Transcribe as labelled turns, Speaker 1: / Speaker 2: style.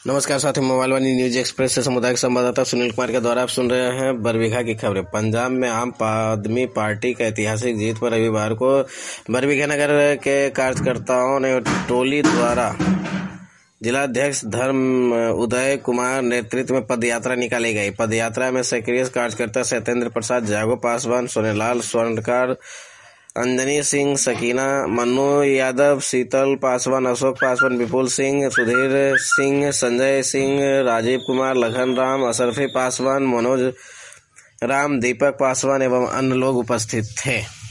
Speaker 1: नमस्कार साथियों, मोबाइल वाणी news express से सामुदायिक संवाददाता सुनील कुमार के द्वारा आप सुन रहे हैं बरबीघा की खबरें। पंजाब में आम आदमी पार्टी का ऐतिहासिक जीत पर रविवार को बरबीघा नगर के कार्यकर्ताओं ने टोली द्वारा जिलाध्यक्ष धर्म उदय कुमार नेतृत्व में पदयात्रा निकाली गई। पदयात्रा में सक्रिय कार्यकर्ता सत्येंद्र प्रसाद, जागो पासवान, सोनेलाल स्वर्णकार, अंजनी सिंह, सकीना, मन्नू यादव, शीतल पासवान, अशोक पासवान, विपुल सिंह, सुधीर सिंह, संजय सिंह, राजीव कुमार, लखन राम, अशरफी पासवान, मनोज राम, दीपक पासवान एवं अन्य लोग उपस्थित थे।